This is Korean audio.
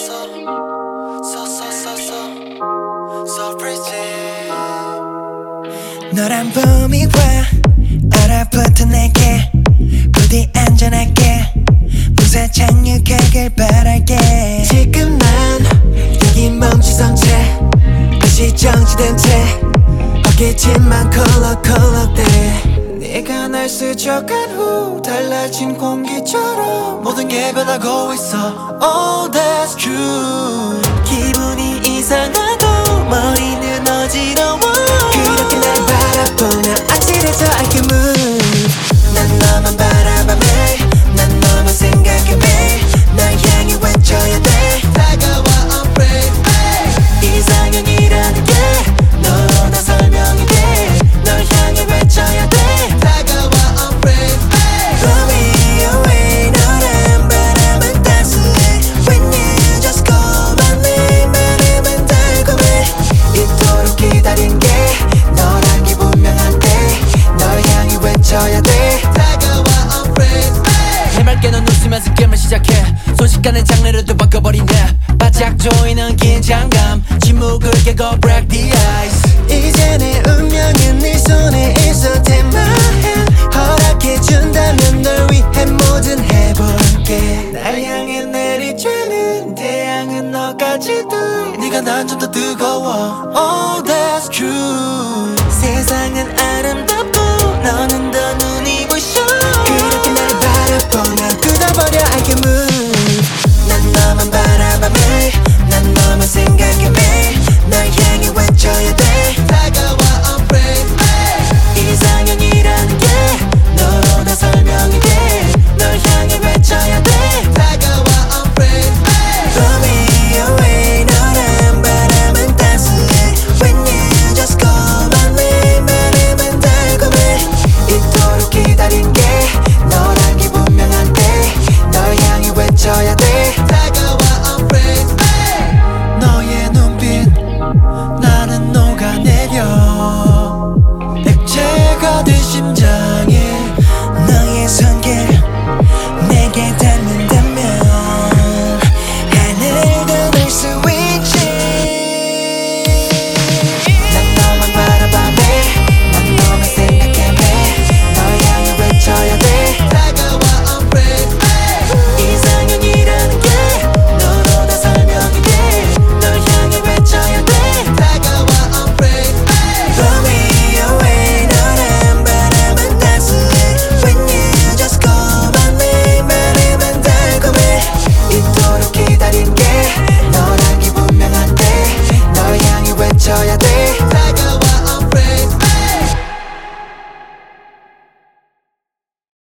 so pretty. 너란 봄이 와 얼어붙은 내게 부디 안전하게 무사 착륙하길 바랄게. 지금 난 여기 멈추선 채 다시 정지된 채 바뀌지만 컬럭컬럭대. 네가 날 스쳐간 후 달라진 공기처럼 모든 게 변하고 있어. Oh that's true. 기분이 이상하고 머리는 어지러워. 그렇게 날 바라보면 아찔해져 I can move. 난 너만 바라봐 매일 난 너만 생각해 매일 날 향해 외쳐야 돼. 다가와 unafraid 이상형이라는 게 너로 다 설명이 돼. 널 향해 외쳐야 돼. 다가와 unafraid Blow me away 너란 바람은 따스해 When you just call my name 말에만 달콤해. 이토록 기다린 게 너란 게 분명한데 널 향해 외쳐야 돼. 다가와 unafraid 해맑게 넌 웃으면서 게임을 시작해. 순식간에 장르를 바꿔버리네. 바짝 조이는 긴장감 침묵을 깨고 break the ice. 이제 내 운명은 네 손에 있어. Take my hand 허락해준다면 널 위해 뭐든 해볼게. 날 향해 내리쬐는 태양은 너까지도. 네가 난 좀 더 뜨거워. Oh that's true. 세상은 아름답고 너는 더 눈이 부셔. 그렇게 날 바라보면 굳어버려 I can move.